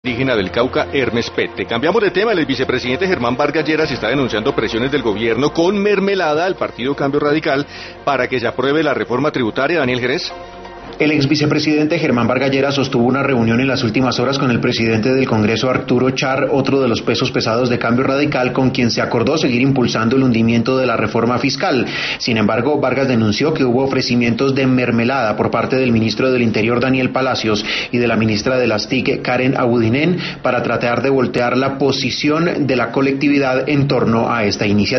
indígena del Cauca, Hermes Pete. Cambiamos de tema. El vicepresidente Germán Vargas Lleras está denunciando presiones del gobierno con mermelada al partido Cambio Radical para que se apruebe la reforma tributaria. Daniel Jerez. El ex vicepresidente Germán Vargas Lleras sostuvo una reunión en las últimas horas con el presidente del Congreso, Arturo Char, otro de los pesos pesados de Cambio Radical, con quien se acordó seguir impulsando el hundimiento de la reforma fiscal. Sin embargo, Vargas denunció que hubo ofrecimientos de mermelada por parte del ministro del Interior, Daniel Palacios, y de la ministra de las TIC, Karen Abudinen, para tratar de voltear la posición de la colectividad en torno a esta iniciativa.